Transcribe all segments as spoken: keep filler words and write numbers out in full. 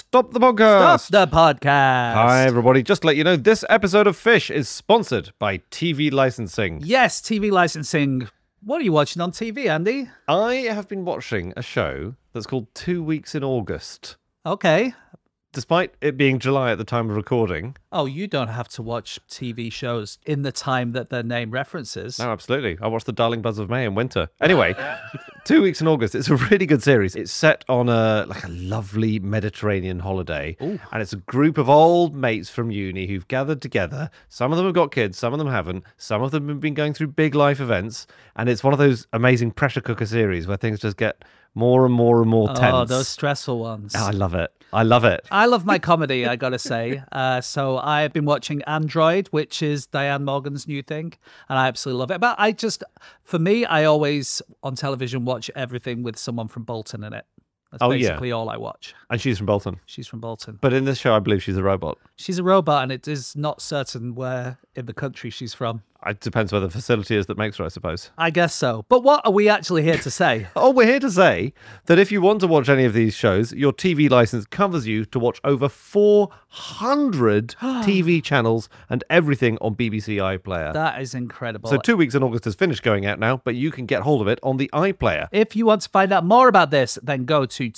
Stop the podcast. Stop the podcast. Hi, everybody. Just to let you know, this episode of Fish is sponsored by T V licensing. Yes, T V licensing. What are you watching on T V, Andy? I have been watching a show that's called Two Weeks in August. Okay. Despite it being July at the time of recording. Oh, you don't have to watch T V shows in the time that their name references. No, absolutely. I watched The Darling Buzz of May in winter. Anyway, Two Weeks in August. It's a really good series. It's set on a like a lovely Mediterranean holiday. Ooh. And it's a group of old mates from uni who've gathered together. Some of them have got kids, some of them haven't. Some of them have been going through big life events. And it's one of those amazing pressure cooker series where things just get more and more and more tense. Oh, those stressful ones. Oh, I love it. I love it. I love my comedy, I gotta say. Uh, so I've been watching Android, which is Diane Morgan's new thing, and I absolutely love it. But I just, for me, I always on television watch everything with someone from Bolton in it. That's Oh, yeah. basically all I watch. And she's from Bolton. She's from Bolton. But in this show, I believe she's a robot. She's a robot, and it is not certain where in the country she's from. It depends where the facility is that makes her, I suppose. I guess so. But what are we actually here to say? Oh, we're here to say that if you want to watch any of these shows, your T V license covers you to watch over four hundred T V channels and everything on B B C iPlayer. That is incredible. So Two Weeks in August has finished going out now, but you can get hold of it on the iPlayer. If you want to find out more about this, then go to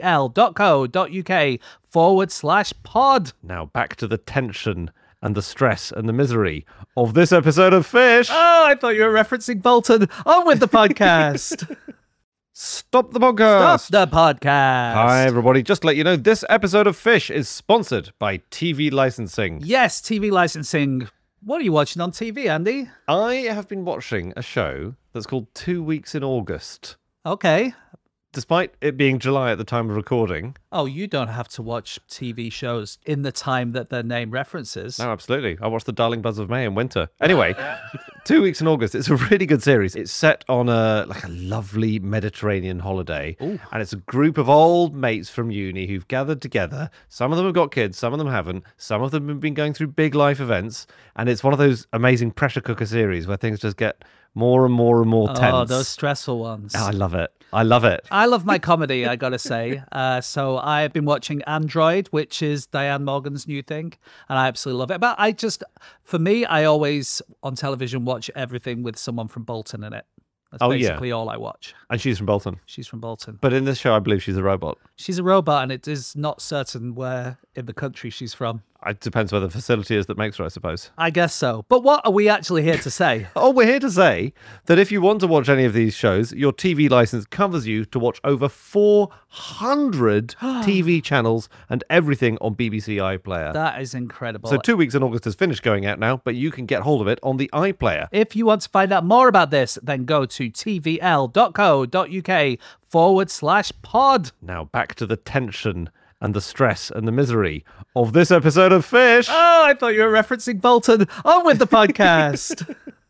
tvl.co.uk forward slash pod. Now back to the tension and the stress and the misery of this episode of Fish. Oh, I thought you were referencing Bolton. On with the podcast. Stop the podcast. Stop the podcast. Hi, everybody. Just to let you know, this episode of Fish is sponsored by T V licensing. Yes, T V licensing. What are you watching on T V, Andy? I have been watching a show that's called Two Weeks in August. Okay. Despite it being July at the time of recording. Oh, you don't have to watch T V shows in the time that their name references. No, absolutely. I watched The Darling Buzz of May in winter. Anyway, Two Weeks in August. It's a really good series. It's set on a like a lovely Mediterranean holiday. Ooh. And it's a group of old mates from uni who've gathered together. Some of them have got kids, some of them haven't. Some of them have been going through big life events. And it's one of those amazing pressure cooker series where things just get more and more and more tense. Oh, those stressful ones. Oh, I love it. I love it. I love my comedy, I gotta say. Uh, so I've been watching Android, which is Diane Morgan's new thing, and I absolutely love it. But I just, for me, I always on television watch everything with someone from Bolton in it. That's Oh, yeah. basically all I watch. And she's from Bolton. She's from Bolton. But in this show, I believe she's a robot. She's a robot, and it is not certain where in the country she's from. It depends where the facility is that makes her, I suppose. I guess so. But what are we actually here to say? Oh, we're here to say that if you want to watch any of these shows, your T V license covers you to watch over four hundred T V channels and everything on B B C iPlayer. That is incredible. So Two Weeks in August has finished going out now, but you can get hold of it on the iPlayer. If you want to find out more about this, then go to tvl.co.uk forward slash pod. Now back to the tension and the stress and the misery of this episode of Fish. Oh, I thought you were referencing Bolton. On with the podcast.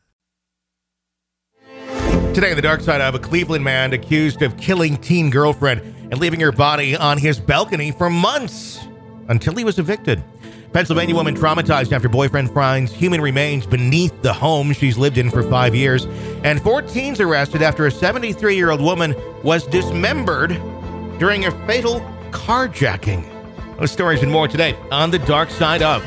Today on the dark side of a Cleveland man accused of killing teen girlfriend and leaving her body on his balcony for months until he was evicted. Pennsylvania woman traumatized after boyfriend finds human remains beneath the home she's lived in for five years. And four teens arrested after a seventy-three-year-old woman was dismembered during a fatal carjacking. Those stories and more today on the dark side of.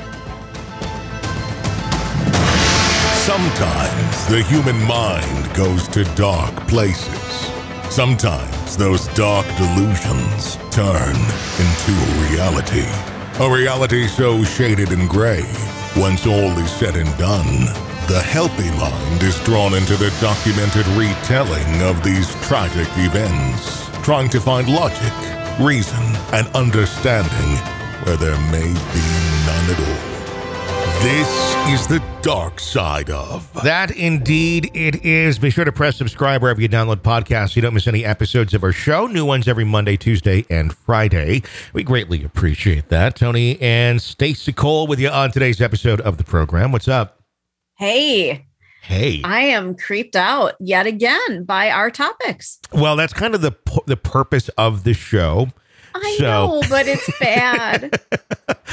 Sometimes the human mind goes to dark places. Sometimes those dark delusions turn into a reality. A reality so shaded in gray, once all is said and done, the healthy mind is drawn into the documented retelling of these tragic events, trying to find logic, reason, and understanding where there may be none at all. This is the dark side of. That indeed it is. Be sure to press subscribe wherever you download podcasts so you don't miss any episodes of our show. New ones every Monday, Tuesday, and Friday. We greatly appreciate that. Tony and Stacey Cole with you on today's episode of the program. What's up? Hey. Hey. I am creeped out yet again by our topics. Well, that's kind of the the purpose of the show. I so. know, but it's bad.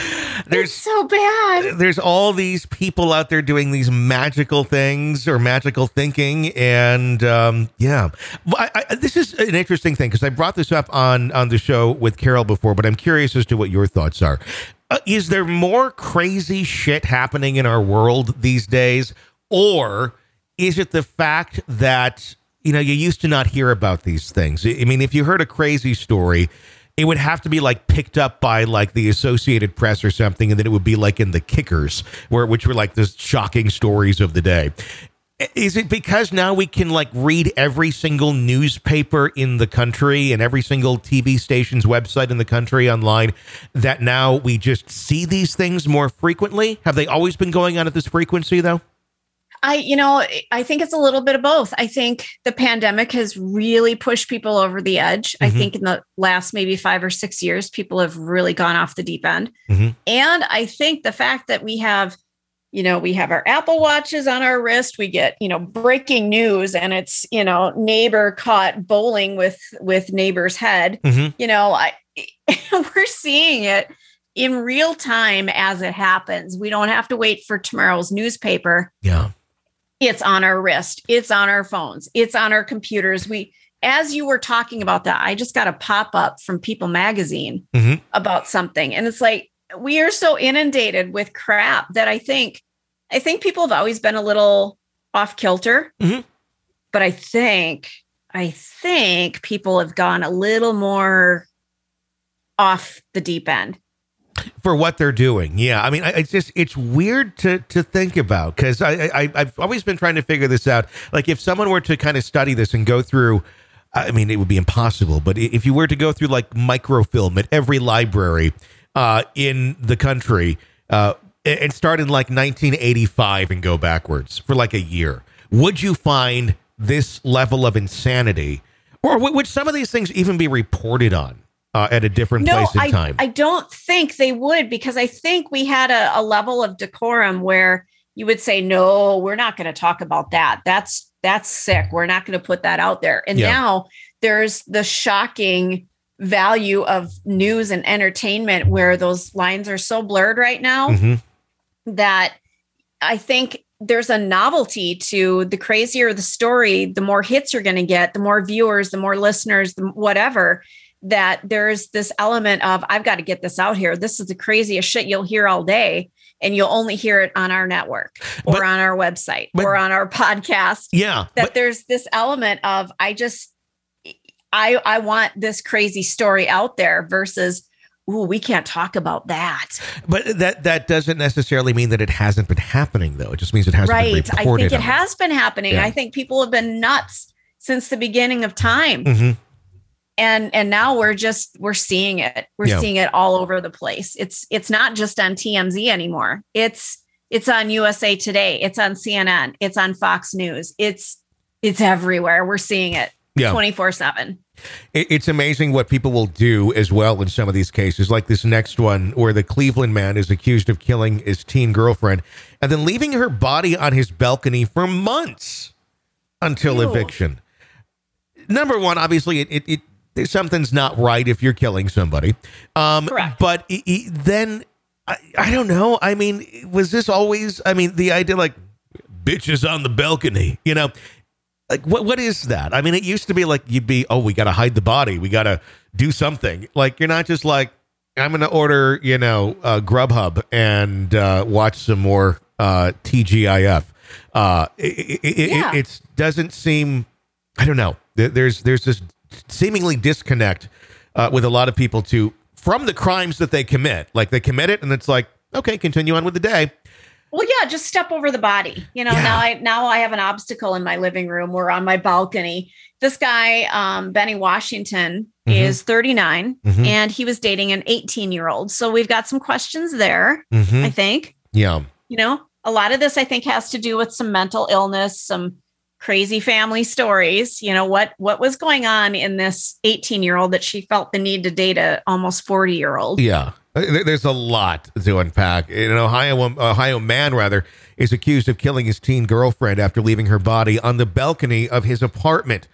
there's It's so bad. there's all these people out there doing these magical things or magical thinking, and um, yeah, I, I, this is an interesting thing because I brought this up on on the show with Carol before, but I'm curious as to what your thoughts are. Uh, is there more crazy shit happening in our world these days, or is it the fact that, you know, you used to not hear about these things? I mean, if you heard a crazy story, it would have to be like picked up by like the Associated Press or something, and then it would be like in the Kickers, where which were like the shocking stories of the day. Is it because now we can like read every single newspaper in the country and every single T V station's website in the country online that now we just see these things more frequently? Have they always been going on at this frequency though? I, you know, I think it's a little bit of both. I think the pandemic has really pushed people over the edge. Mm-hmm. I think in the last maybe five or six years, people have really gone off the deep end. Mm-hmm. And I think the fact that we have, you know, we have our Apple Watches on our wrist, we get, you know, breaking news, and it's, you know, neighbor caught bowling with, with neighbor's head. Mm-hmm. You know, I, we're seeing it in real time as it happens. We don't have to wait for tomorrow's newspaper. Yeah. It's on our wrist. It's on our phones. It's on our computers. We, as you were talking about that, I just got a pop-up from People Magazine mm-hmm. about something. And it's like, we are so inundated with crap that I think, I think people have always been a little off kilter, mm-hmm. but I think, I think people have gone a little more off the deep end. For what they're doing. Yeah. I mean, it's just, it's weird to to think about, because I, I, I've always been trying to figure this out. Like if someone were to kind of study this and go through, I mean, it would be impossible, but if you were to go through like microfilm at every library uh, in the country uh, and start in like nineteen eighty-five and go backwards for like a year, would you find this level of insanity? Or would some of these things even be reported on? Uh, at a different no, place in I, time? I don't think they would, because I think we had a, a level of decorum where you would say, no, we're not going to talk about that. That's that's sick. We're not going to put that out there. And yeah. now there's the shocking value of news and entertainment where those lines are so blurred right now mm-hmm. that I think there's a novelty to the crazier the story, the more hits you're going to get, the more viewers, the more listeners, the whatever. That there's this element of, I've got to get this out here. This is the craziest shit you'll hear all day, and you'll only hear it on our network or but, on our website but, or on our podcast. Yeah. That but, there's this element of, I just, I, I want this crazy story out there versus, ooh, we can't talk about that. But that, that doesn't necessarily mean that it hasn't been happening though. It just means it hasn't right. been reported. I think it on. has been happening. Yeah. I think people have been nuts since the beginning of time. Mm-hmm. And and now we're just we're seeing it. We're yeah. seeing it all over the place. It's it's not just on T M Z anymore. It's it's on U S A Today. It's on C N N. It's on Fox News. It's it's everywhere. We're seeing it yeah. twenty-four seven. It's amazing what people will do as well in some of these cases, like this next one where the Cleveland man is accused of killing his teen girlfriend and then leaving her body on his balcony for months until Ew. eviction. Number one, obviously, it it. it something's not right if you're killing somebody. Um, Correct. But he, he, then, I, I don't know. I mean, was this always, I mean, the idea like, bitches on the balcony, you know, like what what is that? I mean, it used to be like you'd be, oh, we got to hide the body. We got to do something. Like, you're not just like, I'm going to order, you know, uh, Grubhub and uh, watch some more uh, T G I F. Uh, it it, yeah. it it's, doesn't seem, I don't know. There's There's this seemingly disconnect uh, with a lot of people to from the crimes that they commit. Like they commit it and it's like, okay, continue on with the day. Well, yeah, just step over the body. You know, yeah. now I now I have an obstacle in my living room or on my balcony. This guy, um, Benny Washington, mm-hmm. is thirty-nine mm-hmm. and he was dating an eighteen year old. So we've got some questions there, mm-hmm. I think. Yeah. You know, a lot of this, I think, has to do with some mental illness, some crazy family stories. You know, what what was going on in this eighteen year old that she felt the need to date a almost forty year old. Yeah, there's a lot to unpack. An Ohio Ohio man rather is accused of killing his teen girlfriend after leaving her body on the balcony of his apartment.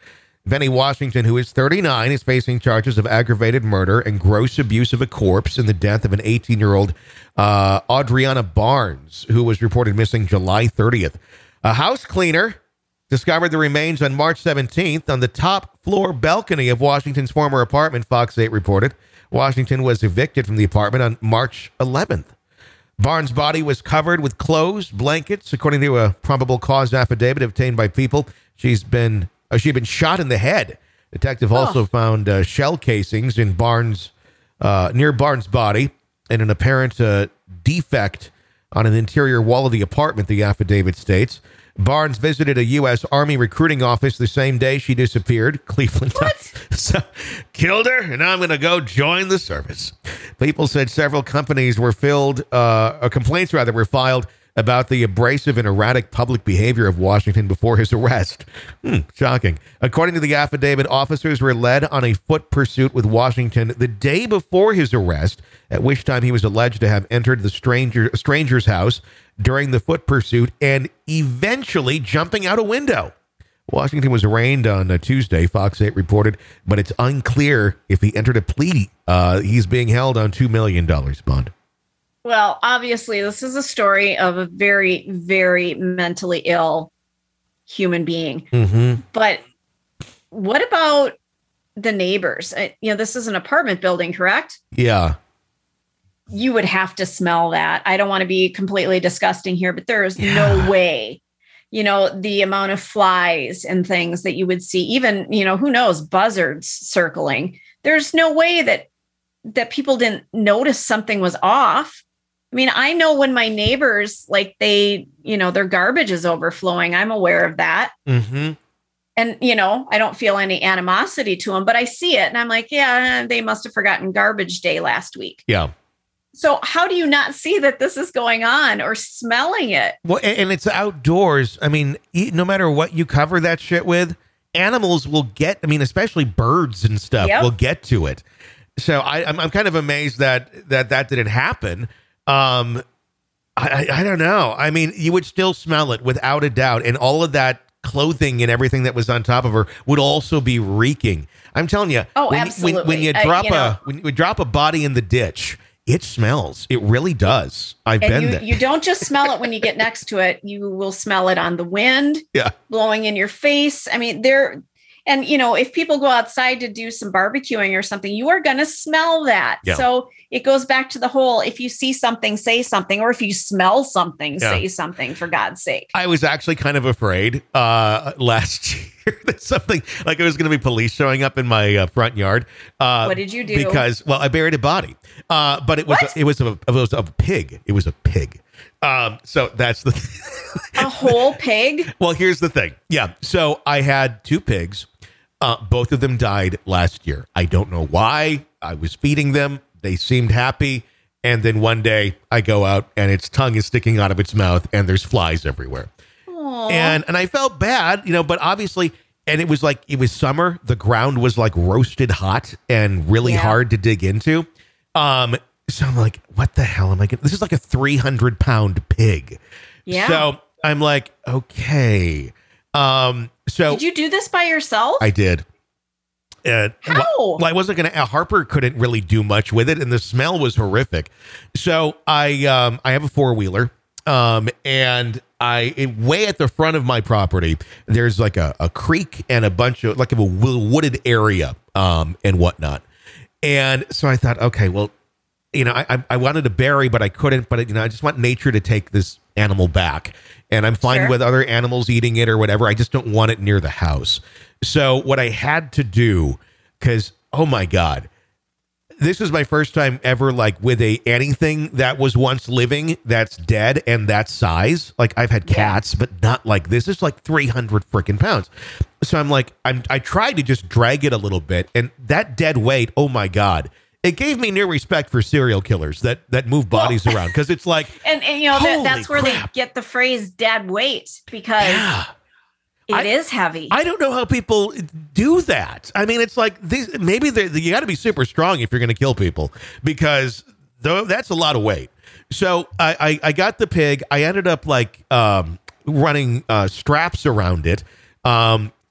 Benny Washington, who is thirty-nine, is facing charges of aggravated murder and gross abuse of a corpse in the death of an eighteen-year-old uh, Adriana Barnes, who was reported missing July thirtieth. A house cleaner discovered the remains on March seventeenth on the top floor balcony of Washington's former apartment, Fox eight reported. Washington was evicted from the apartment on March eleventh. Barnes' body was covered with clothes, blankets, according to a probable cause affidavit obtained by People. She's been uh, she'd been shot in the head. Detective also oh. found uh, shell casings in Barnes uh, near Barnes' body and an apparent uh, defect on an interior wall of the apartment, the affidavit states. Barnes visited a U S Army recruiting office the same day she disappeared. Cleveland. What? So, killed her, and I'm going to go join the service. People said several companies were filled, uh, or complaints rather, were filed about the abrasive and erratic public behavior of Washington before his arrest. Hmm, shocking. According to the affidavit, officers were led on a foot pursuit with Washington the day before his arrest, at which time he was alleged to have entered the stranger stranger's house during the foot pursuit and eventually jumping out a window. Washington was arraigned on a Tuesday, Fox eight reported, but it's unclear if he entered a plea. Uh, he's being held on two million dollars bond. Well, obviously, this is a story of a very, very mentally ill human being. Mm-hmm. But what about the neighbors? Uh, you know, this is an apartment building, correct? Yeah. You would have to smell that. I don't want to be completely disgusting here, but there is yeah. no way, you know, the amount of flies and things that you would see, even, you know, who knows, buzzards circling. There's no way that that people didn't notice something was off. I mean, I know when my neighbors, like they, you know, their garbage is overflowing. I'm aware of that. Mm-hmm. And, you know, I don't feel any animosity to them, but I see it and I'm like, yeah, they must have forgotten garbage day last week. Yeah. So how do you not see that this is going on or smelling it? Well, and it's outdoors. I mean, no matter what you cover that shit with, animals will get, I mean, especially birds and stuff yep. will get to it. So I, I'm, I'm kind of amazed that that, that didn't happen. Um, I, I, I don't know. I mean, you would still smell it without a doubt. And all of that clothing and everything that was on top of her would also be reeking. I'm telling you. Oh, when, absolutely. When, when you drop uh, you know, a, when you drop a body in the ditch, it smells. It really does. I've and been you, there. You don't just smell it when you get next to it. You will smell it on the wind, yeah, blowing in your face. I mean, there, and you know, if people go outside to do some barbecuing or something, you are going to smell that. Yeah. So it goes back to the whole, if you see something, say something, or if you smell something, yeah. say something, for God's sake. I was actually kind of afraid uh, last year that something like it was going to be police showing up in my uh, front yard. Uh, what did you do? Because, well, I buried a body, uh, but it was a, it was a, it was a pig. It was a pig. Um, so that's the th- a whole pig. Well, here's the thing. Yeah. So I had two pigs. Uh, both of them died last year. I don't know why. I was feeding them. They seemed happy. And then one day I go out and its tongue is sticking out of its mouth and there's flies everywhere. Aww. And and I felt bad, you know, but obviously, and it was like, it was summer. The ground was like roasted hot and really yeah. hard to dig into. Um, so I'm like, what the hell am I going to, this is like a three hundred pound pig. Yeah. So I'm like, okay. Um, so did you do this by yourself? I did. Uh, How? Well, well, I wasn't going to, Harper couldn't really do much with it and the smell was horrific. So I, um, I have a four wheeler, um, and I, it, way at the front of my property, there's like a, a creek and a bunch of like a wooded area, um, and whatnot. And so I thought, okay, well, you know, I, I wanted to bury, but I couldn't, but you know, I just want nature to take this animal back and I'm fine sure. with other animals eating it or whatever. I just don't want it near the house. So what I had to do, because, oh my God, this is my first time ever, like with a anything that was once living that's dead and that size. Like I've had cats, yeah. but not like this. It's like three hundred freaking pounds. So I'm like, I'm, I tried to just drag it a little bit and that dead weight, oh my God. It gave me new respect for serial killers that that move bodies well, around because it's like, and, and you know that, that's where crap. they get the phrase "dead weight" because yeah. it I, is heavy. I don't know how people do that. I mean, it's like these. Maybe you got to be super strong if you're going to kill people because though that's a lot of weight. So I, I I got the pig. I ended up like um, running uh, straps around it. Um,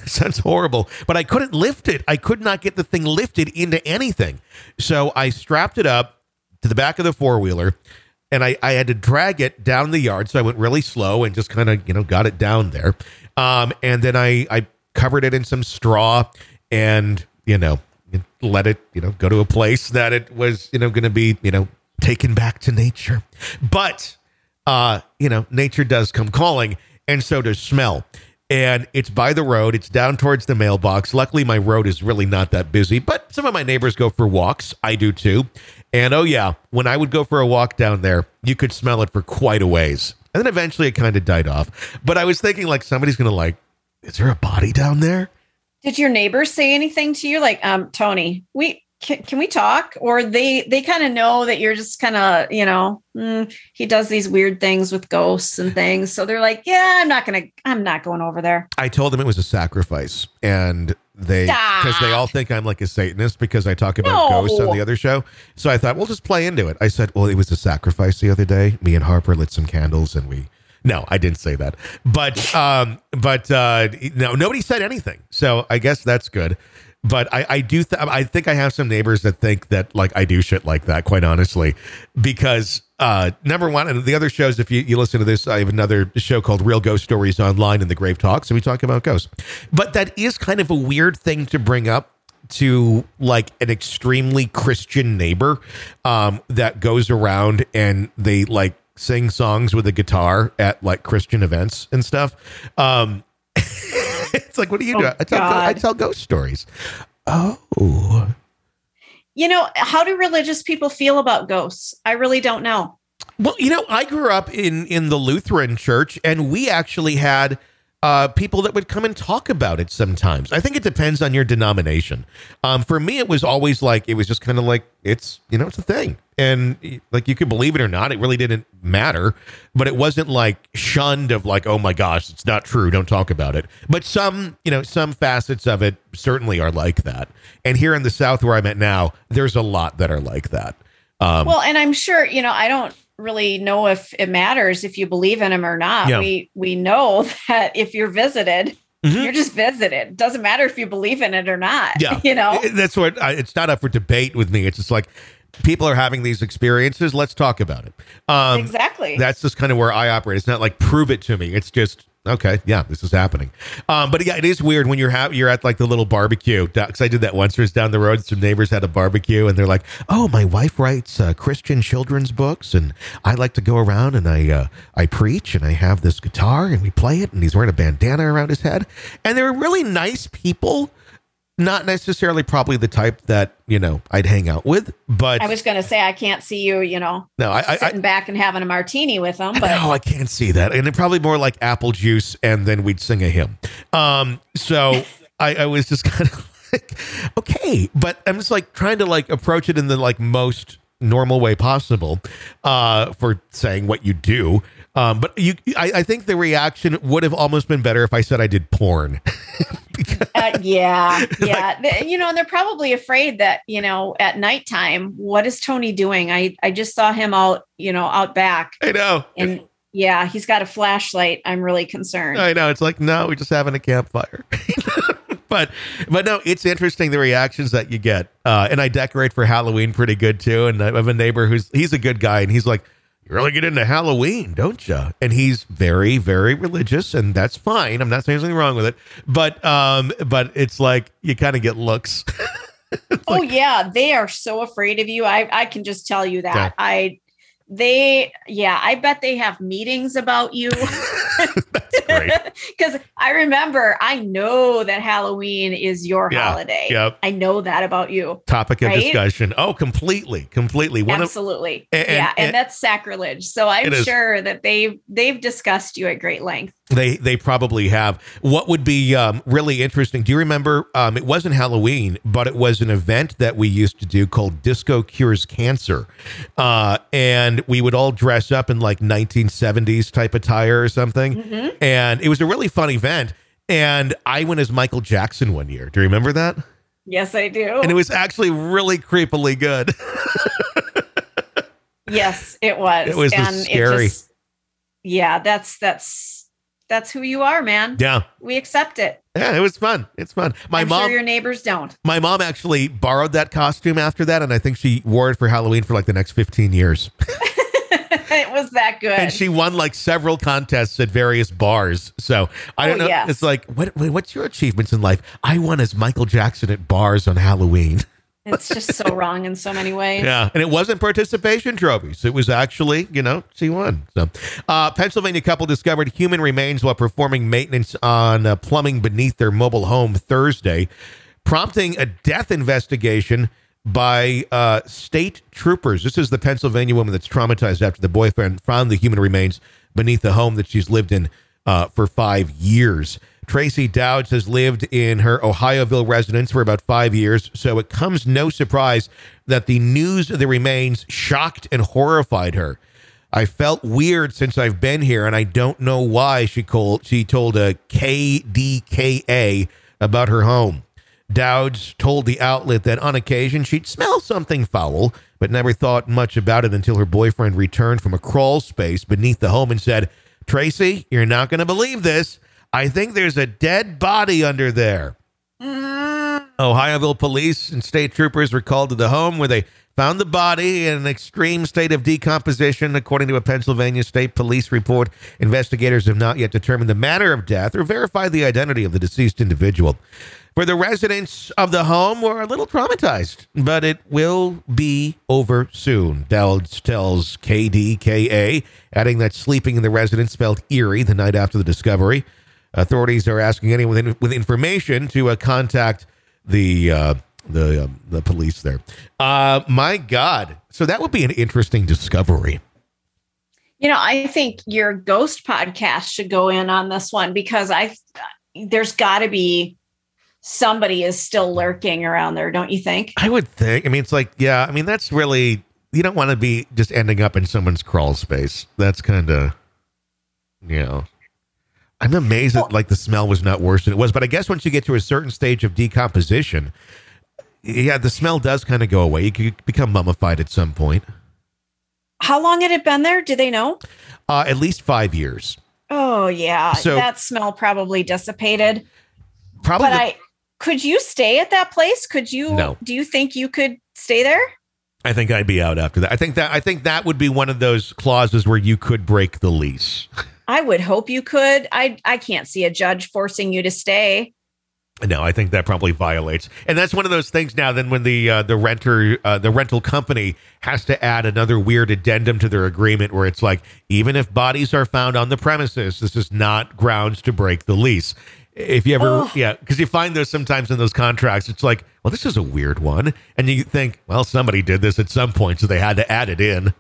sounds horrible, but I couldn't lift it. I could not get the thing lifted into anything. So I strapped it up to the back of the four-wheeler, and I, I had to drag it down the yard. So I went really slow and just kind of, you know, got it down there. Um, and then I, I covered it in some straw and, you know, let it, you know, go to a place that it was, you know, going to be, you know, taken back to nature. But, uh, you know, nature does come calling, and so does smell. And it's by the road. It's down towards the mailbox. Luckily, my road is really not that busy, but some of my neighbors go for walks. I do too. And oh yeah, when I would go for a walk down there, you could smell it for quite a ways. And then eventually it kind of died off. But I was thinking like somebody's going to like, is there a body down there? Did your neighbors say anything to you? Like, um, Tony, we can, can we talk? Or they, they kind of know that you're just kind of, you know, mm, he does these weird things with ghosts and things. So they're like, yeah, I'm not going to, I'm not going over there. I told them it was a sacrifice, and they, because they all think I'm like a Satanist because I talk about No. ghosts on the other show. So I thought, we'll just play into it. I said, well, it was a sacrifice the other day. Me and Harper lit some candles and we, no, I didn't say that, but, um, but, uh, no, nobody said anything. So I guess that's good. But I, I do, th- I think I have some neighbors that think that like I do shit like that, quite honestly, because uh, number one, and the other shows, if you, you listen to this, I have another show called Real Ghost Stories Online in the Grave Talk. So we talk about ghosts, but that is kind of a weird thing to bring up to like an extremely Christian neighbor um, that goes around and they like sing songs with a guitar at like Christian events and stuff. Um, It's like, what do you Oh, do? I tell, God. I tell ghost stories. Oh, You know, how do religious people feel about ghosts? I really don't know. well, you know, I grew up in in the Lutheran church, and we actually had uh, people that would come and talk about it sometimes. I think it depends on your denomination. Um, for me, it was always like, it was just kind of like, it's, you know, it's a thing. And like, you could believe it or not, it really didn't matter, but it wasn't like shunned of like, oh my gosh, it's not true, don't talk about it. But some, you know, some facets of it certainly are like that. And here in the South where I'm at now, there's a lot that are like that. Um, Well, and I'm sure, you know, I don't really know if it matters if you believe in him or not. Yeah. We we know that if you're visited, Mhm. you're just visited. Doesn't matter if you believe in it or not. Yeah. You know? It- That's what I, it's not up for debate with me. It's just like, people are having these experiences. Let's talk about it. Um, Exactly. That's just kind of where I operate. It's not like prove it to me. It's just, okay, yeah, this is happening. Um, but yeah, it is weird when you're ha- you're at like the little barbecue. Because I did that once. There's down the road, some neighbors had a barbecue, and they're like, "Oh, my wife writes uh, Christian children's books, and I like to go around and I uh, I preach, and I have this guitar, and we play it, and he's wearing a bandana around his head." And they're really nice people. Not necessarily probably the type that, you know, I'd hang out with, but I was going to say, I can't see you, you know, no, I, I, sitting back and having a martini with them. But no, I can't see that. And it probably more like apple juice, and then we'd sing a hymn. Um, so I, I was just kind of like, okay, but I'm just like trying to like approach it in the like most normal way possible uh, for saying what you do. Um, but you, I, I think the reaction would have almost been better if I said I did porn. Because, uh, yeah, yeah. The- you know, and they're probably afraid that, you know, at nighttime, what is Tony doing? I, I just saw him out, you know, out back. I know. And yeah, he's got a flashlight. I'm really concerned. I know. It's like, no, we're just having a campfire. But but no, it's interesting the reactions that you get. Uh, and I decorate for Halloween pretty good too. And I have a neighbor who's he's a good guy, and he's like, "You really get into Halloween, don't you?" And he's very very religious, and that's fine. I'm not saying anything wrong with it. But um, but it's like you kind of get looks. Oh yeah, they are so afraid of you. I I can just tell you that. Yeah. I they yeah, I bet they have meetings about you. That's great. Because I remember, I know that Halloween is your Yeah, holiday. yep. I know that about you. Topic of Right? discussion. Oh, completely, completely. One of Absolutely. and- yeah, and, and- that's sacrilege. So I'm It is. sure that they've they've discussed you at great length. They they probably have. What would be um, really interesting? Do you remember? Um, it wasn't Halloween, but it was an event that we used to do called Disco Cures Cancer, uh, and we would all dress up in like nineteen seventies type attire or something, Mhm. and it was a really fun event. And I went as Michael Jackson one year. Do you remember that? Yes, I do. And it was actually really creepily good. Yes, it was. It was and scary. It just, yeah, that's that's that's who you are, man. Yeah. We accept it. Yeah, it was fun. It's fun. My I'm mom, sure your neighbors don't. my mom actually borrowed that costume after that, and I think she wore it for Halloween for like the next fifteen years. It was that good. And she won like several contests at various bars. So I don't Oh, know. yes. It's like, what, what's your achievements in life? I won as Michael Jackson at bars on Halloween. It's just so wrong in so many ways. Yeah, and it wasn't participation trophies. It was actually, you know, she won. So, uh, Pennsylvania couple discovered human remains while performing maintenance on uh, plumbing beneath their mobile home Thursday, prompting a death investigation by uh, state troopers. This is the Pennsylvania woman that's traumatized after the boyfriend found the human remains beneath the home that she's lived in uh, for five years. Tracy Dowds has lived in her Ohioville residence for about five years, so it comes no surprise that the news of the remains shocked and horrified her. I felt weird since I've been here, and I don't know why, she, called, she told a K D K A about her home. Dowds told the outlet that on occasion she'd smell something foul, but never thought much about it until her boyfriend returned from a crawl space beneath the home and said, "Tracy, you're not going to believe this. I think there's a dead body under there." Mm. Ohioville police and state troopers were called to the home where they found the body in an extreme state of decomposition. According to a Pennsylvania State Police report, investigators have not yet determined the manner of death or verified the identity of the deceased individual. For the residents of the home were a little traumatized, but it will be over soon, Dowds tells K D K A, adding that sleeping in the residence felt eerie the night after the discovery. Authorities are asking anyone with, with information to uh, contact the uh, the um, the police there. Uh, my God. So that would be an interesting discovery. You know, I think your ghost podcast should go in on this one because I there's got to be somebody is still lurking around there, don't you think? I would think. I mean, it's like, yeah, I mean, that's really, you don't want to be just ending up in someone's crawl space. That's kind of, you know, I'm amazed that like the smell was not worse than it was. But I guess once you get to a certain stage of decomposition, yeah, the smell does kind of go away. You could become mummified at some point. How long had it been there? Do they know? Uh, at least five years. Oh, yeah. So- that smell probably dissipated. Probably. But the- I could you stay at that place? Could you? No. Do you think you could stay there? I think I'd be out after that. I think that I think that would be one of those clauses where you could break the lease. I would hope you could. I I can't see a judge forcing you to stay. No, I think that probably violates, and that's one of those things now. Then when the uh, the renter, uh, the rental company has to add another weird addendum to their agreement, where it's like, even if bodies are found on the premises, this is not grounds to break the lease. If you ever, Oh. yeah, because you find those sometimes in those contracts, it's like, well, this is a weird one, and you think, well, somebody did this at some point, so they had to add it in.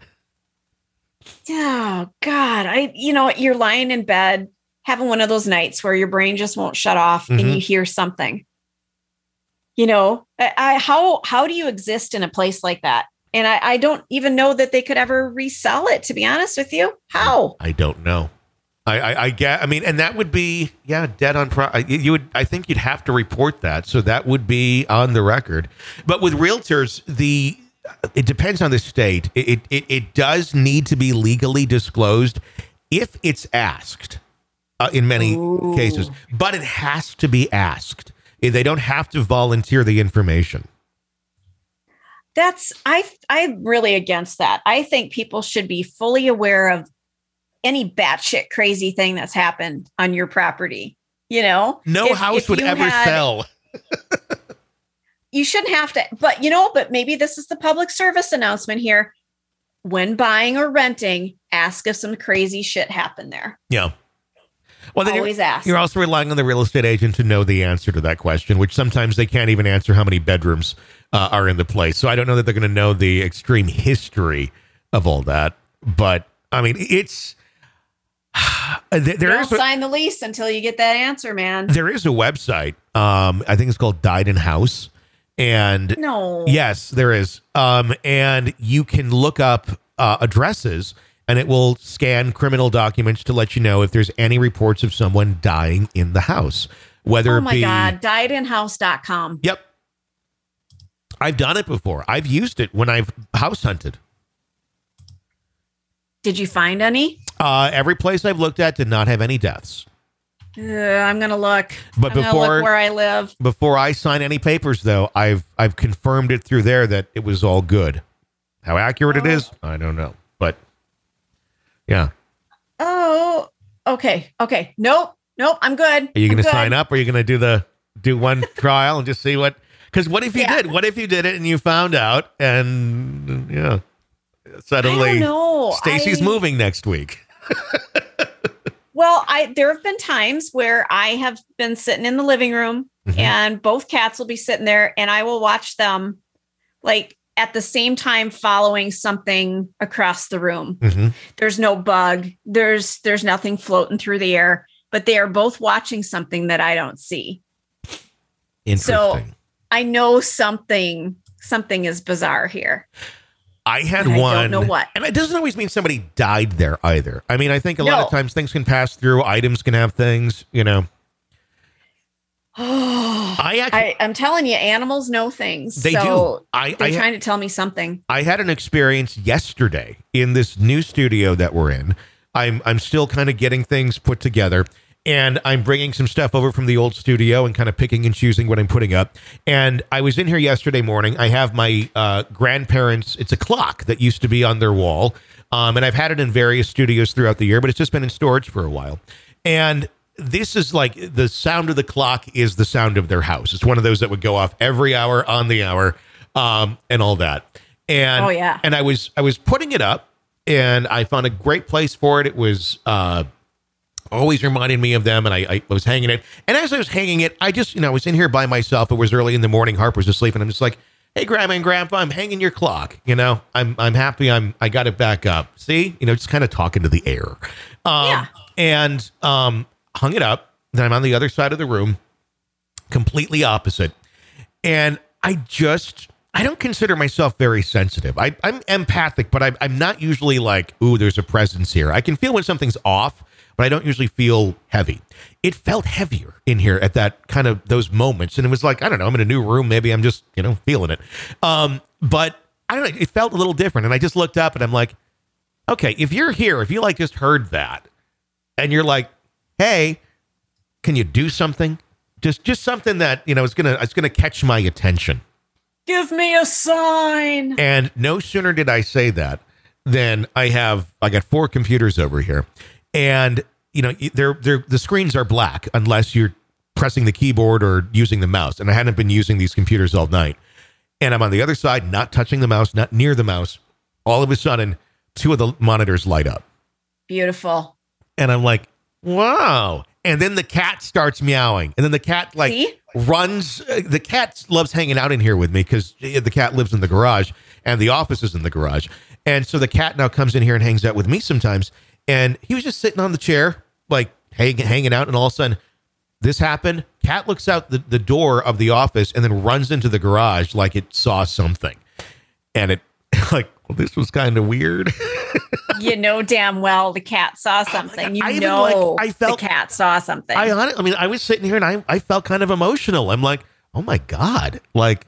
Oh God. I you know, you're lying in bed having one of those nights where your brain just won't shut off Mhm. and you hear something. You know, I, I how how do you exist in a place like that? And I, I don't even know that they could ever resell it, to be honest with you. How? I don't know. I, I, I get. I mean, and that would be, yeah, dead on. Pro- you would. I think you'd have to report that, so that would be on the record. But with realtors, the it depends on the state. It it it does need to be legally disclosed if it's asked. Uh, in many Ooh. cases, but it has to be asked. They don't have to volunteer the information. That's I I'm really against that. I think people should be fully aware of any batshit crazy thing that's happened on your property. You know, No If- house if would you ever had- sell. You shouldn't have to, but you know, but maybe this is the public service announcement here. When buying or renting, ask if some crazy shit happened there. Yeah. Well, then Always you're, ask. you're also relying on the real estate agent to know the answer to that question, which sometimes they can't even answer how many bedrooms uh, are in the place. So I don't know that they're going to know the extreme history of all that. But I mean, it's there Don't is a, sign the lease until you get that answer, man. there is a website. Um, I think it's called Died in House, and No. yes, there is. Um, and you can look up uh, addresses, and it will scan criminal documents to let you know if there's any reports of someone dying in the house. Whether Oh it my be, God. died in house dot com. Yep, I've done it before. I've used it when I've house hunted. Did you find any? Uh, every place I've looked at did not have any deaths. Uh, I'm gonna look. But I'm gonna before- look where I live. Before I sign any papers, though, I've I've confirmed it through there that it was all good. How accurate it is, I don't know. But yeah. Oh, okay, okay. Nope, nope. I'm good. Are you I'm going to good. sign up? Or are you going to do the do one trial and just see what? Because what if you Yeah. did? What if you did it and you found out and yeah, suddenly I don't know. Stacy's I- moving next week. Well, I there have been times where I have been sitting in the living room Mhm. and both cats will be sitting there and I will watch them like at the same time following something across the room. Mhm. There's no bug. There's there's nothing floating through the air, but they are both watching something that I don't see. Interesting. I know something something is bizarre here. I had I don't one. know what. And it doesn't always mean somebody died there either. I mean, I think a lot No. of times things can pass through. Items can have things, you know. I actually, I, I'm telling you, animals know things. they so do. I, They're I, trying to tell me something. I had an experience yesterday in this new studio that we're in. I'm I'm still kind of getting things put together, and I'm bringing some stuff over from the old studio and kind of picking and choosing what I'm putting up. And I was in here yesterday morning. I have my uh, grandparents. It's a clock that used to be on their wall, um, and I've had it in various studios throughout the year, but it's just been in storage for a while. And this is like the sound of the clock is the sound of their house. It's one of those that would go off every hour on the hour, um, and all that. And Oh, yeah. and I was I was putting it up, and I found a great place for it. It was uh, always reminded me of them, and I, I was hanging it. And as I was hanging it, I just you know I was in here by myself. It was early in the morning. Harper was asleep, and I'm just like, "Hey, Grandma and Grandpa, I'm hanging your clock. You know, I'm I'm happy. I'm I got it back up. See, you know, just kind of talking to the air. Um, Yeah. And um, hung it up. Then I'm on the other side of the room, completely opposite. And I just, I don't consider myself very sensitive. I, I'm empathic, but I'm, I'm not usually like, ooh, there's a presence here. I can feel when something's off, but I don't usually feel heavy. It felt heavier in here at that kind of those moments. And it was like, I don't know, I'm in a new room. Maybe I'm just, you know, feeling it. Um, but I don't know, it felt a little different. And I just looked up and I'm like, okay, if you're here, if you like just heard that and you're like, hey, can you do something? Just just something that, you know, is gonna it's gonna catch my attention. Give me a sign. And no sooner did I say that than I have I got four computers over here. And, you know, they're they're the screens are black unless you're pressing the keyboard or using the mouse. And I hadn't been using these computers all night. And I'm on the other side, not touching the mouse, not near the mouse. All of a sudden, two of the monitors light up. Beautiful. And I'm like, wow. And then the cat starts meowing. And then the cat like See? runs. Uh, the cat loves hanging out in here with me because the cat lives in the garage and the office is in the garage. And so the cat now comes in here and hangs out with me sometimes. And he was just sitting on the chair, like hang, hanging out. And all of a sudden this happened. Cat looks out the, the door of the office and then runs into the garage like it saw something. And it like, well, this was kind of weird. You know damn well the cat saw something. You I even, know like, I felt- the cat saw something. I hon- I mean, I was sitting here and I, I felt kind of emotional. I'm like, oh my God. Like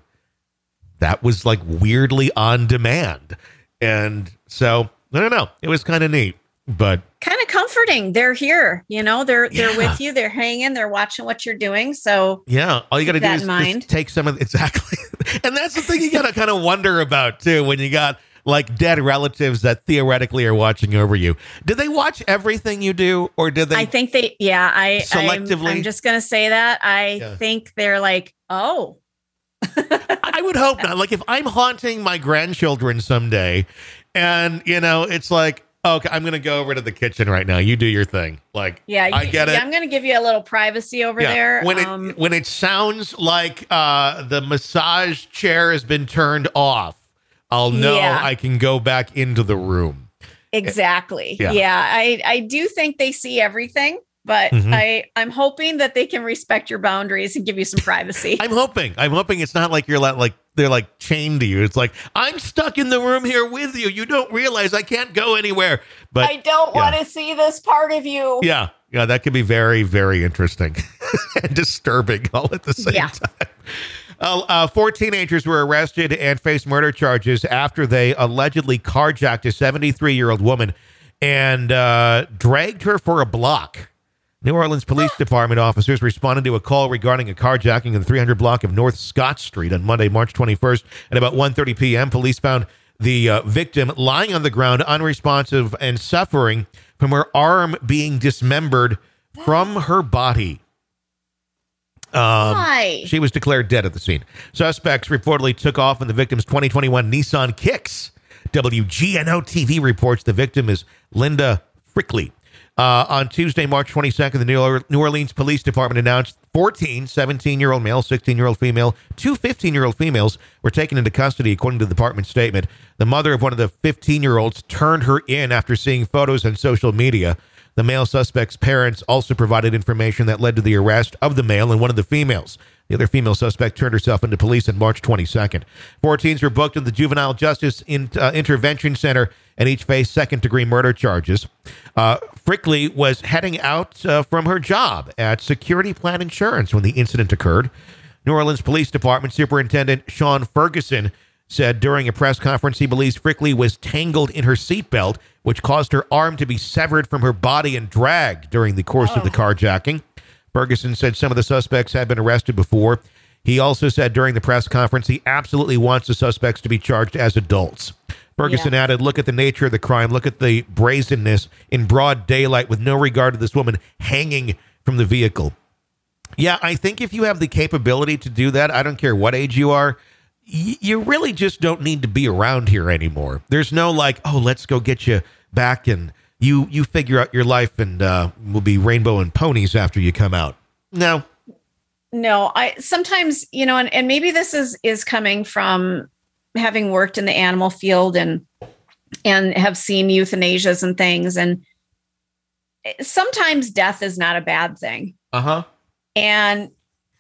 that was like weirdly on demand. And so I don't know. It was kind of neat, but Kind of comforting. They're here. You know, they're they're Yeah. with you. They're hanging. They're watching what you're doing. So yeah, all you got to Keep do that is in just mind. take some of exactly. And that's the thing you got to kind of wonder about too, when you got like dead relatives that theoretically are watching over you. Did they watch everything you do, or did they? I think they, yeah, I, I'm, Selectively? I'm just going to say that. I Yeah. think they're like, oh, I would hope not. Like if I'm haunting my grandchildren someday, and you know, it's like, okay, I'm gonna go over to the kitchen right now. You do your thing. Like, yeah, I you- get it. yeah, I'm going to give you a little privacy over Yeah. there. When um, it when it sounds like uh, the massage chair has been turned off, I'll know Yeah. I can go back into the room. Exactly. Yeah. Yeah. I, I do think they see everything, but Mhm. I, I'm hoping that they can respect your boundaries and give you some privacy. I'm hoping. I'm hoping it's not like you're like, like they're like chained to you. It's like I'm stuck in the room here with you. You don't realize I can't go anywhere. But I don't yeah. want to see this part of you. yeah, yeah, that could be very, very interesting and disturbing all at the same Yeah. time. Uh, uh, four teenagers were arrested and faced murder charges after they allegedly carjacked a seventy-three-year-old woman and uh, dragged her for a block New Orleans Police Department officers responded to a call regarding a carjacking in the three hundred block of North Scott Street on Monday, March twenty-first. At about one thirty p.m., police found the uh, victim lying on the ground, unresponsive and suffering from her arm being dismembered from her body. Um, Why? She was declared dead at the scene. Suspects reportedly took off in the victim's twenty twenty-one Nissan Kicks. W G N O T V reports the victim is Linda Frickley. Uh, on Tuesday, March twenty-second, the New, New Orleans Police Department announced fourteen seventeen-year-old male, sixteen-year-old female, two fifteen-year-old females were taken into custody, according to the department's statement. The mother of one of the fifteen-year-olds turned her in after seeing photos on social media. The male suspect's parents also provided information that led to the arrest of the male and one of the females. The other female suspect turned herself into police on March twenty-second. Four teens were booked in the Juvenile Justice in, uh, Intervention Center and each faced second-degree murder charges. Uh, Frickley was heading out uh, from her job at Security Plan Insurance when the incident occurred. New Orleans Police Department Superintendent Sean Ferguson said during a press conference he believes Frickley was tangled in her seatbelt, which caused her arm to be severed from her body and dragged during the course oh. of the carjacking. Ferguson said some of the suspects had been arrested before. He also said during the press conference he absolutely wants the suspects to be charged as adults. Ferguson yeah. added, look at the nature of the crime. Look at the brazenness in broad daylight with no regard to this woman hanging from the vehicle. Yeah, I think if you have the capability to do that, I don't care what age you are, y- you really just don't need to be around here anymore. There's no like, oh, let's go get you back and you you figure out your life and uh, we'll be rainbow and ponies after you come out. No. No, I sometimes, you know, and, and maybe this is is coming from having worked in the animal field and and have seen euthanasias and things. And sometimes death is not a bad thing. Uh-huh. And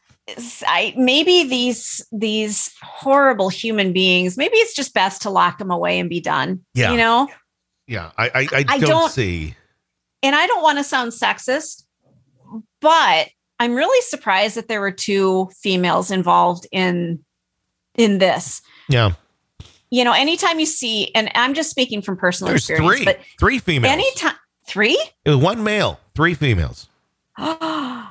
I maybe these these horrible human beings, maybe it's just best to lock them away and be done. Yeah. You know? Yeah, I I, I, I don't, don't see. And I don't want to sound sexist, but I'm really surprised that there were two females involved in in this. Yeah. You know, anytime you see, and I'm just speaking from personal There's experience, three. but Three females. anytime three? It was one male, three females. Oh,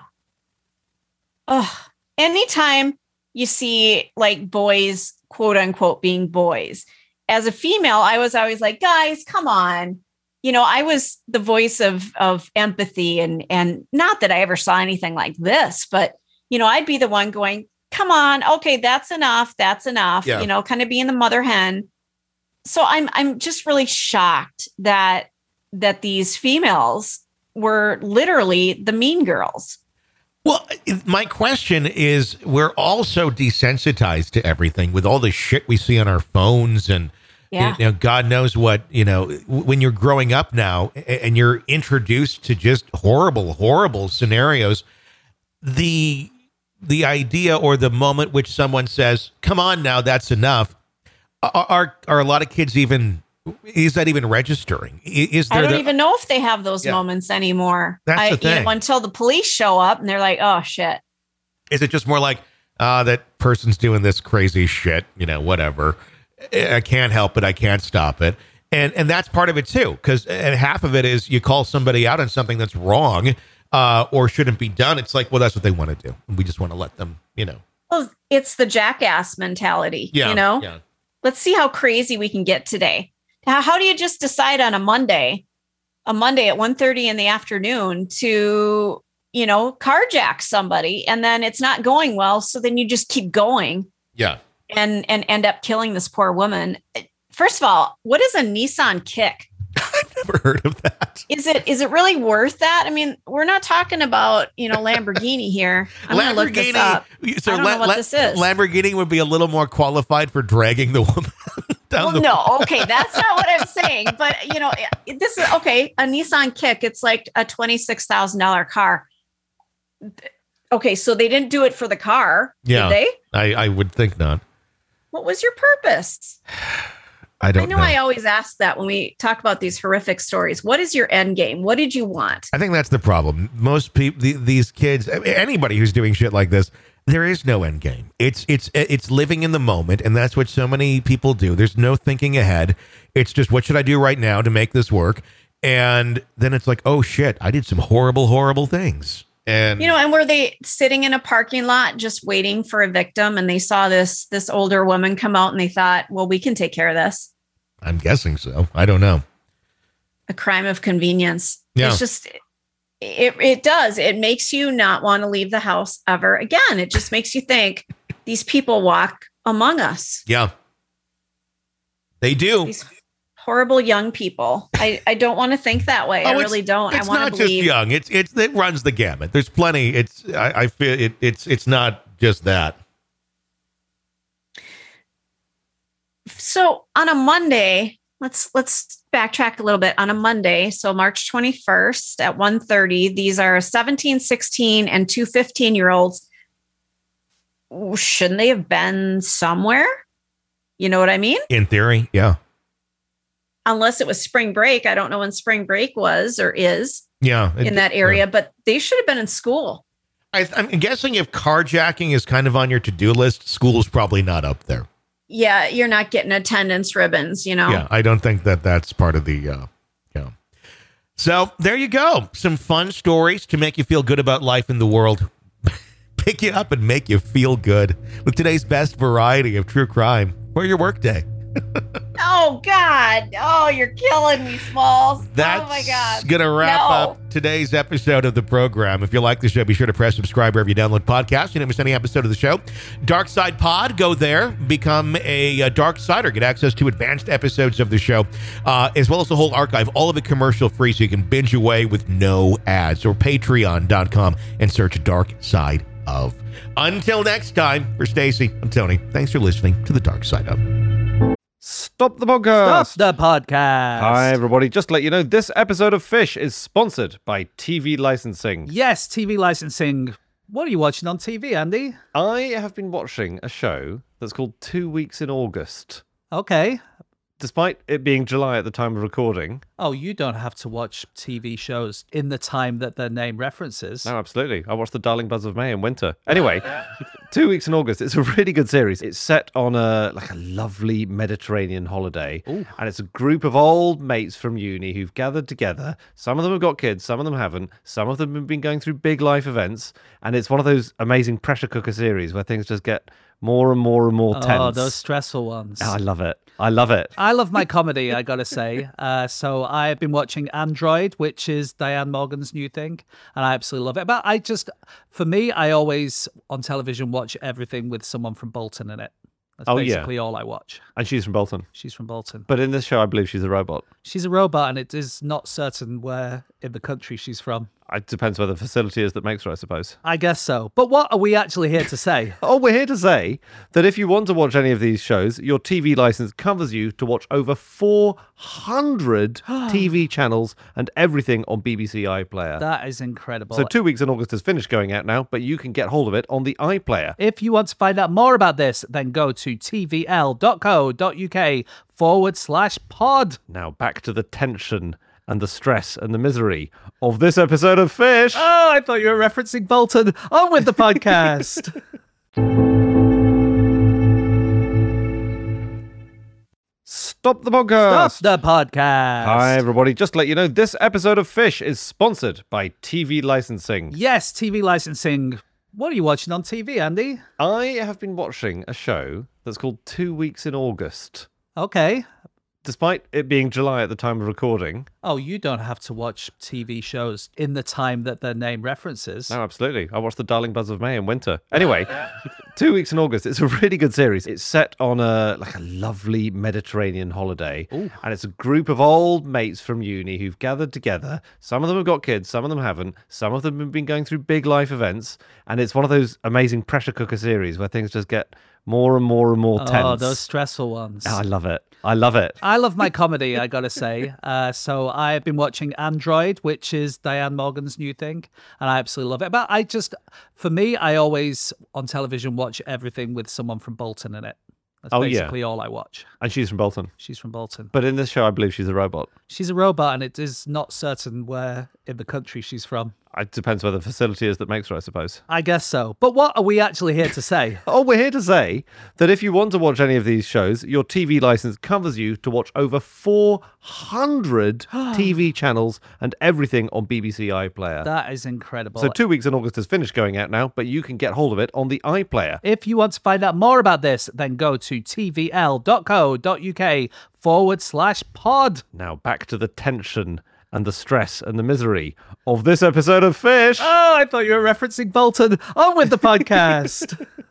anytime you see like boys, quote unquote, being boys. As a female, I was always like, guys, come on. You know, I was the voice of of empathy and and not that I ever saw anything like this, but, you know, I'd be the one going, come on. Okay, that's enough. That's enough. Yeah. You know, kind of being the mother hen. So I'm I'm just really shocked that that these females were literally the mean girls. Well, my question is, we're all so desensitized to everything with all the shit we see on our phones and Yeah. you know, God knows what, you know, when you're growing up now and you're introduced to just horrible, horrible scenarios, the the idea or the moment which someone says, come on now, that's enough. Are, are, are a lot of kids even, is that even registering? Is there I don't the, even know if they have those Yeah. moments anymore. That's I, the thing. You know, until the police show up and they're like, oh, shit. Is it just more like, ah, uh, that person's doing this crazy shit, you know, whatever. I can't help it. I can't stop it. And and that's part of it too, because half of it is you call somebody out on something that's wrong uh, or shouldn't be done. It's like, well, that's what they want to do. And we just want to let them, you know. Well, it's the jackass mentality, Yeah, you know? yeah. Let's see how crazy we can get today. How, how do you just decide on a Monday, a Monday at one thirty in the afternoon to, you know, carjack somebody and then it's not going well. So then you just keep going. Yeah. And and end up killing this poor woman. First of all, what is a Nissan Kick? I've never heard of that. Is it is it really worth that? I mean, we're not talking about, you know, Lamborghini here. I'm going to look this up. So I don't La- know what La- this is. Lamborghini would be a little more qualified for dragging the woman down Well, the no, okay, that's not what I'm saying. But, you know, this is okay. A Nissan Kick, it's like a twenty-six thousand dollars car. Okay, so they didn't do it for the car, Yeah. did they? I, I would think not. What was your purpose? I don't I know, know. I always ask that when we talk about these horrific stories. What is your end game? What did you want? I think that's the problem. Most people, the, these kids, anybody who's doing shit like this, there is no end game. It's it's it's living in the moment, and that's what so many people do. There's no thinking ahead. It's just, what should I do right now to make this work? And then it's like, oh shit, I did some horrible, horrible things. And you know, and were they sitting in a parking lot just waiting for a victim, and they saw this this older woman come out, and they thought, well, we can take care of this. I'm guessing so. I don't know. A crime of convenience. Yeah. It's just, it, it does. It makes you not want to leave the house ever again. It just makes you think these people walk among us. Yeah. They do. These horrible young people. I, I don't want to think that way. I Oh, really don't. I It's want not to just believe. young. It's it's it runs the gamut. There's plenty. It's I, I feel it. It's it's not just that. So on a Monday, let's let's backtrack a little bit. On a Monday, so March twenty-first at one thirty, these are seventeen, sixteen, and two fifteen-year-olds. Shouldn't they have been somewhere? You know what I mean? In theory, yeah, Unless it was spring break. I don't know when spring break was or is yeah. It- in that area, but they should have been in school. I, I'm guessing if carjacking is kind of on your to-do list, school's probably not up there. Yeah, you're not getting attendance ribbons, you know? Yeah, I don't think that that's part of the, uh, yeah. So there you go. Some fun stories to make you feel good about life in the world. Pick you up and make you feel good with today's best variety of true crime for your workday. Oh, God. Oh, you're killing me, Smalls. That's oh, my God. going to wrap No. up today's episode of the program. If you like the show, be sure to press subscribe wherever you download podcasts. You don't miss any episode of the show. Dark Side Pod, go there, become a, uh Dark Sider, get access to advanced episodes of the show, uh, as well as the whole archive, all of it commercial free, so you can binge away with no ads. Or patreon dot com and search Dark Side of. Until next time, for Stacy, I'm Tony. Thanks for listening to the Dark Side Up. Stop the podcast. Stop the podcast. Hi, everybody. Just to let you know, this episode of Fish is sponsored by T V licensing. Yes, T V licensing. What are you watching on T V, Andy? I have been watching a show that's called Two Weeks in August. Okay. Despite it being July at the time of recording. Oh, you don't have to watch T V shows in the time that their name references. No, absolutely. I watched The Darling Buzz of May in winter. Anyway, Two Weeks in August. It's a really good series. It's set on a like a lovely Mediterranean holiday. Ooh. And it's a group of old mates from uni who've gathered together. Some of them have got kids, some of them haven't. Some of them have been going through big life events. And it's one of those amazing pressure cooker series where things just get more and more and more tense. Oh, those stressful ones. Oh, I love it. I love it. I love my comedy, I gotta say. Uh, so I've been watching Android, which is Diane Morgan's new thing, and I absolutely love it. But I just, for me, I always on television watch everything with someone from Bolton in it. That's Oh, yeah. basically all I watch. And she's from Bolton. She's from Bolton. But in this show, I believe she's a robot. She's a robot, and it is not certain where in the country she's from. It depends where the facility is that makes her, I suppose. I guess so. But what are we actually here to say? Oh, we're here to say that if you want to watch any of these shows, your T V license covers you to watch over four hundred T V channels and everything on B B C iPlayer. That is incredible. So Two Weeks in August has finished going out now, but you can get hold of it on the iPlayer. If you want to find out more about this, then go to tvl.co.uk forward slash pod. Now back to the tension and the stress and the misery of this episode of Fish. Oh, I thought you were referencing Bolton. On with the podcast. Stop the podcast. Stop the podcast. Hi, everybody. Just to let you know, this episode of Fish is sponsored by T V licensing. Yes, T V licensing. What are you watching on T V, Andy? I have been watching a show that's called Two Weeks in August. Okay. Despite it being July at the time of recording. Oh, you don't have to watch T V shows in the time that their name references. No, absolutely. I watched The Darling Buzz of May in winter. Anyway, Two Weeks in August. It's a really good series. It's set on a like a lovely Mediterranean holiday. Ooh. And it's a group of old mates from uni who've gathered together. Some of them have got kids, some of them haven't. Some of them have been going through big life events. And it's one of those amazing pressure cooker series where things just get more and more and more tense. Oh, those stressful ones. Oh, I love it. I love it. I love my comedy, I gotta say. Uh, so I've been watching Android, which is Diane Morgan's new thing, and I absolutely love it. But I just, for me, I always on television watch everything with someone from Bolton in it. That's Oh, yeah. basically all I watch. And she's from Bolton. She's from Bolton. But in this show, I believe she's a robot. She's a robot, and it is not certain where in the country she's from. It depends where the facility is that makes her, I suppose. I guess so. But what are we actually here to say? Oh, we're here to say that if you want to watch any of these shows, your T V license covers you to watch over four hundred T V channels and everything on B B C iPlayer. That is incredible. So two weeks in August has finished going out now, but you can get hold of it on the iPlayer. If you want to find out more about this, then go to tvl.co.uk forward slash pod. Now back to the tension and the stress and the misery of this episode of Fish. Oh, I thought you were referencing Bolton. On with the podcast.